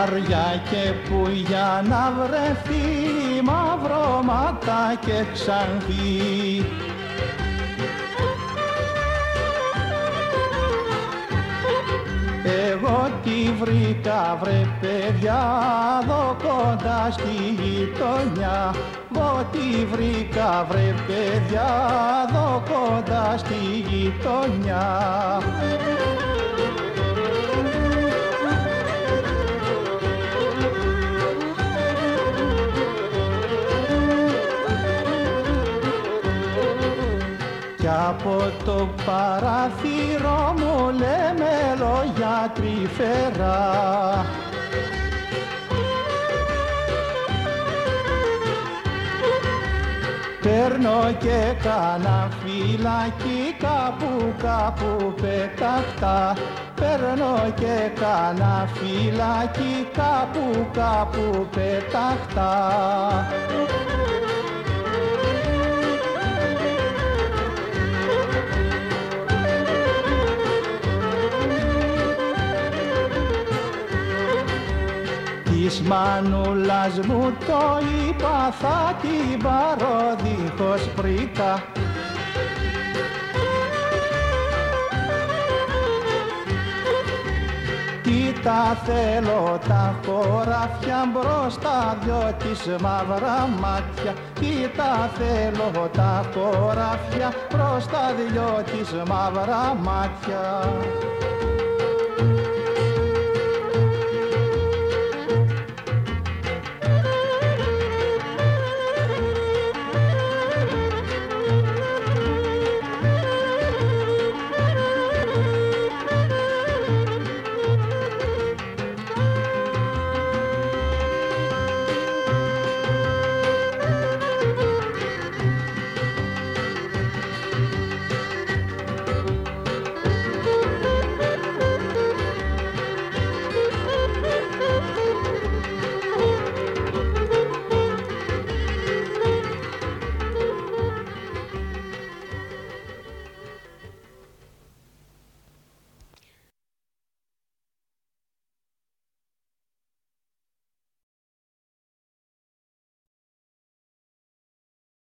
βαριά και που για να βρεθεί μαύρο ματά και ξανθή. Εγώ τη βρήκα βρε παιδιά δω κοντά στη γειτονιά. Εγώ τη βρήκα βρε παιδιά δω κοντά στη γειτονιά. Κι από το παράθυρο μου λέμε λόγια τρυφερά. Παίρνω και κάνα φυλάκι κάπου πεταχτά. Παίρνω και κάνα φυλάκι κάπου πεταχτά. Της μανούλας μου το είπα θα την πάρω δίχως πρίκα. Τι τα θέλω τα χωράφια μπροστά δυο της μαύρα μάτια. Τι τα θέλω τα χωράφια μπροστά δυο της μαύρα μάτια.